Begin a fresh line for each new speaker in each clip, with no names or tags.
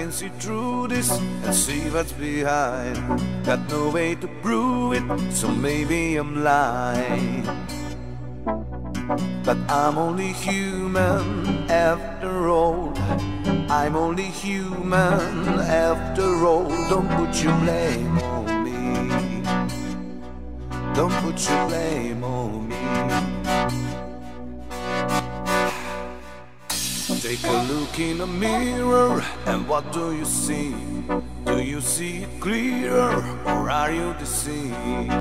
can see through this and see what's behind. Got no way to prove it, so maybe I'm lying. But I'm only human after all. I'm only human after all. Don't put your blame on me. Don't put your blame on me. Take a look in the mirror, and what do you see? Do you see it clearer, or are you deceived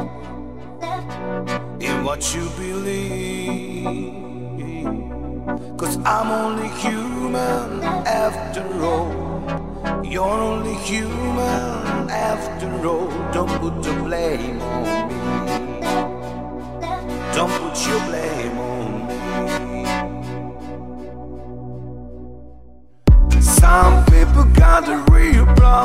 in what you believe? 'Cause I'm only human after all. You're only human after all. Don't put the blame on me. Don't put your blame on me. Some people got a real problem.